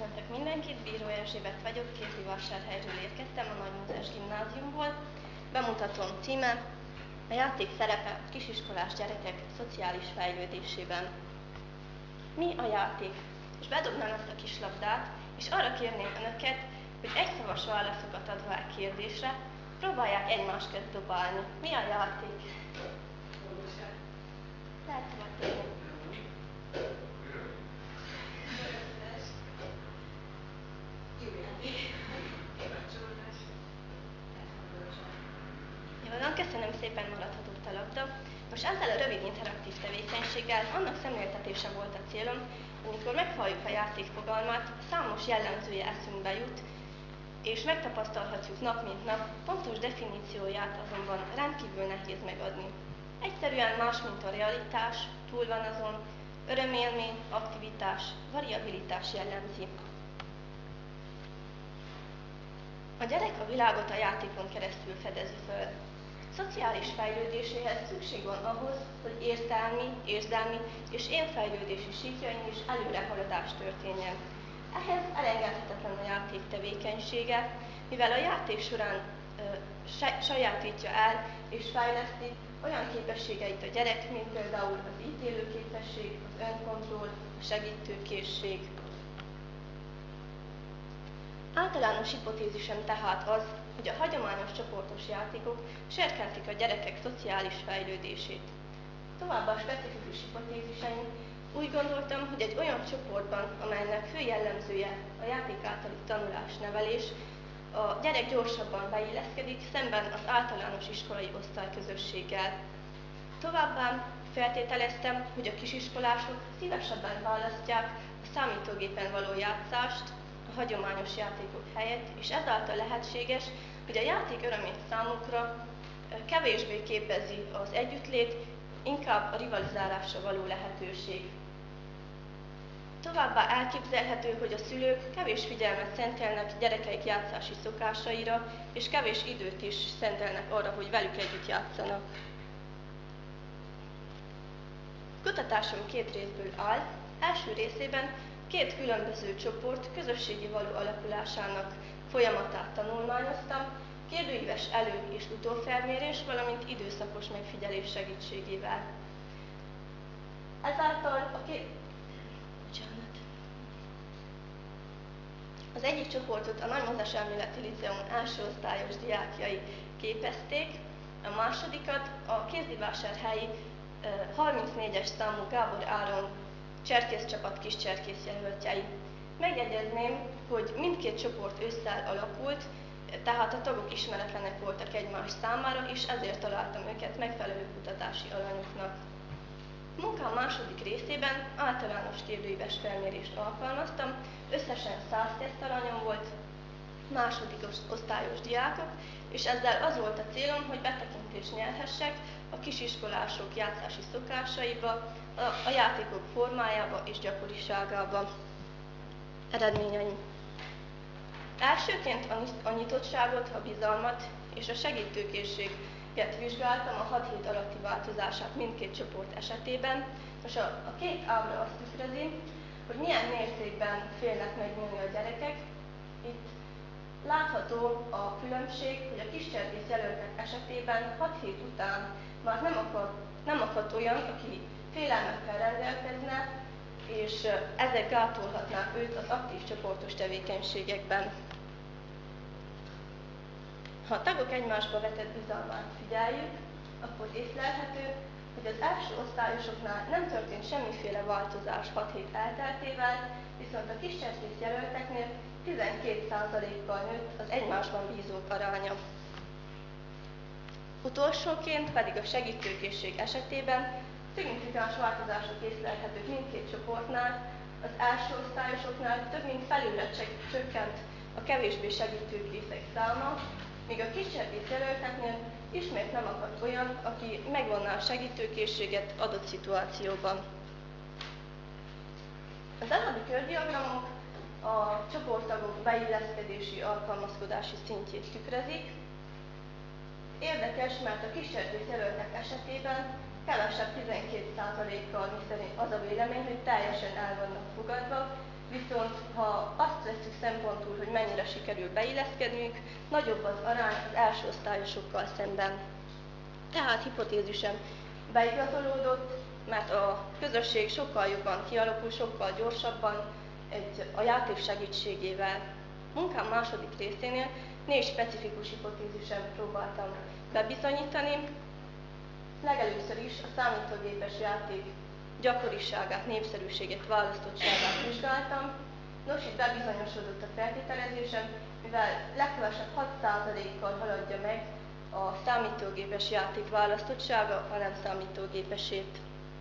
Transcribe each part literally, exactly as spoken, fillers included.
Köszöntök mindenkit, Bíró Erzsébet vagyok, Kézdivásárhelyről érkeztem, a Nagy Mózes Gimnáziumból. Bemutatom címe: a játék szerepe a kisiskolás gyerekek szociális fejlődésében. Mi a játék? És bedobnám ezt a kis labdát, és arra kérném önöket, hogy egyszavas válaszokat adva a kérdésre, próbálják egymás közt dobálni. Mi a játék? Lehet tovább térni. Jó, köszönöm szépen, maradhatott a labda. Most ezzel a rövid interaktív tevékenységgel annak szemléltetése volt a célom, amikor meghalljuk a játék fogalmát, számos jellemzője eszünkbe jut, és megtapasztalhatjuk nap mint nap, pontos definícióját azonban rendkívül nehéz megadni. Egyszerűen más, mint a realitás, túl van azon, örömélmény, aktivitás, variabilitás jellemzi. A gyerek a világot a játékon keresztül fedezi föl. Szociális fejlődéséhez szükség van ahhoz, hogy értelmi, érzelmi és énfejlődési síkjain is előrehaladás történjen. Ehhez elengedhetetlen a játék tevékenysége, mivel a játék során ö, sajátítja el és fejleszti olyan képességeit a gyerek, mint például az ítélőképesség, az önkontroll, a segítőkészség. Általános hipotézisem tehát az, hogy a hagyományos csoportos játékok serkentik a gyerekek szociális fejlődését. Továbbá specifikus hipotéziseim, úgy gondoltam, hogy egy olyan csoportban, amelynek fő jellemzője a játék általi tanulás-nevelés, a gyerek gyorsabban beilleszkedik szemben az általános iskolai osztályközösséggel. Továbbá feltételeztem, hogy a kisiskolások szívesebben választják a számítógépen való játszást a hagyományos játékok helyett, és ezáltal lehetséges, hogy a játék örömét számukra kevésbé képezi az együttlét, inkább a rivalizálásra való lehetőség. Továbbá elképzelhető, hogy a szülők kevés figyelmet szentelnek gyerekeik játszási szokásaira, és kevés időt is szentelnek arra, hogy velük együtt játszanak. Kutatásom két részből áll. Első részében két különböző csoport közösségi való alakulásának folyamatát tanulmányoztam, kérdőíves elő- és utófelmérés, valamint időszakos megfigyelés segítségével. Ezáltal a két... Bocsánat. Az egyik csoportot a Nagy Mózes Elméleti Liceum első osztályos diákjai képezték, a másodikat a kézdivásárhelyi harmincnégyes számú Gábor Áron cserkészcsapat kiscserkész jelöltjei. Megjegyezném, hogy mindkét csoport ősszel alakult, tehát a tagok ismeretlenek voltak egymás számára, és ezért találtam őket megfelelő kutatási alanyoknak. A munkám második részében általános kérdőíves felmérést alkalmaztam, összesen száz tesztalanyom volt, második osztályos diákok, és ezzel az volt a célom, hogy betekintést nyerhessek a kisiskolások játszási szokásaiba, a, a játékok formájába és gyakoriságába. Eredményeim. Elsőként a nyitottságot, a bizalmat és a segítőkészséget vizsgáltam a hat hét alatti változását mindkét csoport esetében. Most a, a két ábra azt tükrözi, hogy milyen mértékben félnek megnyílni a gyerekek. Itt látható a különbség, hogy a kiscserkész jelöltek esetében hat hét után már nem akad, nem akad olyan, aki félelmekkel rendelkezne, és ezek gátolhatnák őt az aktív csoportos tevékenységekben. Ha a tagok egymásba vetett bizalmát figyeljük, akkor észlelhető, hogy az első osztályosoknál nem történt semmiféle változás hat hét elteltével, viszont a kiscserkész jelölteknél tizenkét százalékkal nőtt az egymásban bízók aránya. Utolsóként pedig a segítőkészség esetében szignifikáns változások észlelhetők mindkét csoportnál, az első osztályosoknál több mint felülre csökkent a kevésbé segítőkészek száma, míg a kiscserkész jelölteknél ismét nem akadt olyan, aki megvonná a segítőkészséget adott szituációban. Az előbbi kördiagramok a csoporttagok beilleszkedési, alkalmazkodási szintjét tükrözik. Érdekes, mert a kiscserkész jelöltek esetében kevesebb tizenkét százalékkal miszerint az a vélemény, hogy teljesen el vannak fogadva, viszont ha azt vesszük szempontul, hogy mennyire sikerül beilleszkednünk, nagyobb az arány az első osztályosokkal szemben. Tehát hipotézisem beigazolódott, mert a közösség sokkal jobban kialakul, sokkal gyorsabban egy, a játék segítségével. Munkám második részénél négy specifikus hipotézisem próbáltam bebizonyítani. Legelőször is a számítógépes játék gyakoriságát, népszerűségét, választottságát vizsgáltam. Nos, itt bebizonyosodott a feltételezésem, mivel legkevesebb hat százalékkal haladja meg a számítógépes játék választottsága a nem számítógépesét.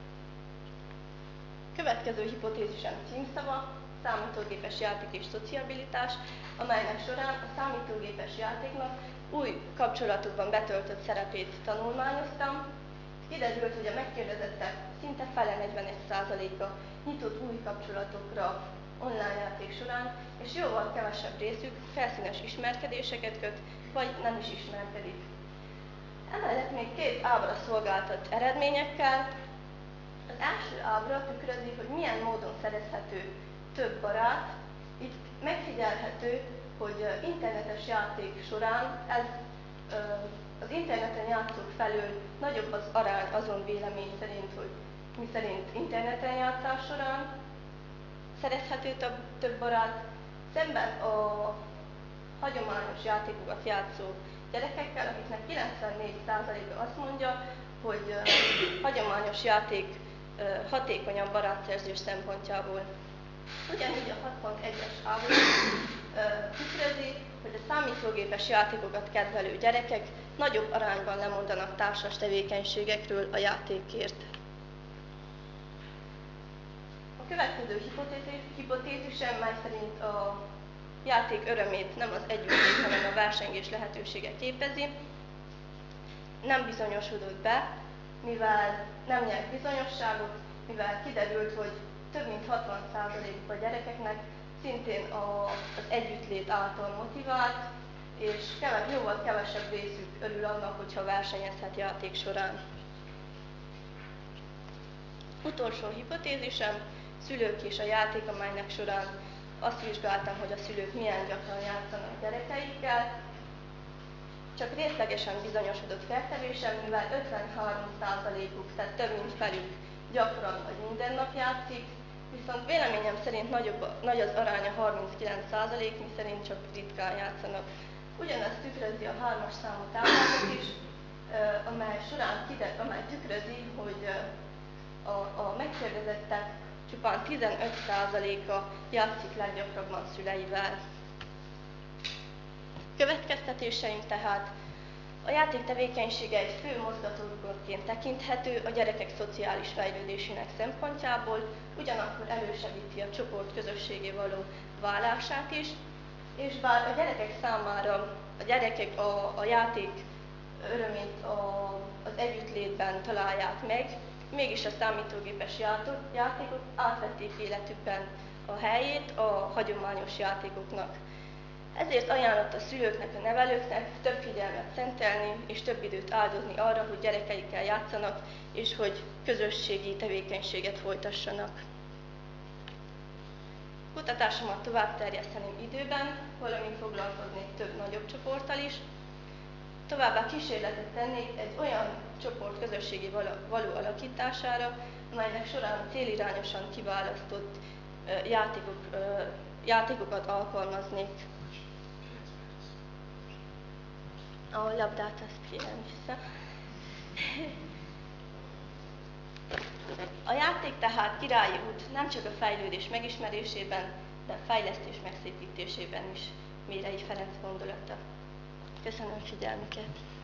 Következő hipotézisem címszava, számítógépes játék és szociabilitás, amelynek során a számítógépes játéknak új kapcsolatokban betöltött szerepét tanulmányoztam. Kiderült, hogy a megkérdezettek szinte fele, negyvenegy százaléka nyitott új kapcsolatokra online játék során, és jóval kevesebb részük felszínes ismerkedéseket köt, vagy nem is ismerkedik. Emellett még két ábra szolgáltat eredményekkel. Az első ábra tükrözi, hogy milyen módon szerezhető több barát. Itt megfigyelhető, hogy internetes játék során ez, az interneten játszók felől nagyobb az arány azon vélemény szerint, hogy mi szerint interneten játszás során szerezhető több, több barát, szemben a hagyományos játékokat játszó gyerekekkel, akiknek kilencvennégy százaléka azt mondja, hogy uh, hagyományos játék uh, hatékonyabb barátszerzés szempontjából. Ugyanígy a hat pont egyes ábra uh, tükrözi, hogy a számítógépes játékokat kedvelő gyerekek nagyobb arányban lemondanak társas tevékenységekről a játékért. A következő hipotézisem, mely szerint a játék örömét nem az együttlét, hanem a versengés lehetősége képezi, nem bizonyosodott be, mivel nem nyert bizonyosságot, mivel kiderült, hogy több mint hatvan százalék a gyerekeknek szintén a, az együttlét által motivált, és kevés, jóval kevesebb részük örül annak, hogyha versenyezhet játék során. Utolsó hipotézisem, szülők és a játék, amelynek során azt vizsgáltam, hogy a szülők milyen gyakran játszanak gyerekeikkel. Csak részlegesen bizonyosodott feltevésem, mivel ötvenhárom százalékuk, tehát több mint felük gyakran vagy minden nap játszik, viszont véleményem szerint nagyobb, nagy az aránya harminckilenc százalék, miszerint csak ritkán játszanak. Ugyanezt tükrözi a hármas számú táblázat is, amely során kider, amely tükrözi, hogy a, a megkérdezettek csupán tizenöt százaléka játszik leggyakrabban szüleivel. Következtetéseim tehát: a játék tevékenysége egy fő mozgatórugóként tekinthető a gyerekek szociális fejlődésének szempontjából, ugyanakkor elősegíti a csoport közösségé való válását is, és bár a gyerekek számára a gyerekek a, a játék örömét a, az együttlétben találják meg, mégis a számítógépes játékok átvették életükben a helyét a hagyományos játékoknak. Ezért ajánlott a szülőknek, a nevelőknek több figyelmet szentelni és több időt áldozni arra, hogy gyerekeikkel játszanak, és hogy közösségi tevékenységet folytassanak. Kutatásomat tovább terjeszteném időben, valamint foglalkoznék több nagyobb csoporttal is. Továbbá kísérletet tennék egy olyan csoport közösségi való alakítására, amelynek során célirányosan kiválasztott játékok, játékokat alkalmaznék. A labdát azt kérem vissza. A játék tehát királyi út nem csak a fejlődés megismerésében, de a fejlesztés megszépítésében is, Mérei Ferenc gondolata. Köszönöm figyelmüket!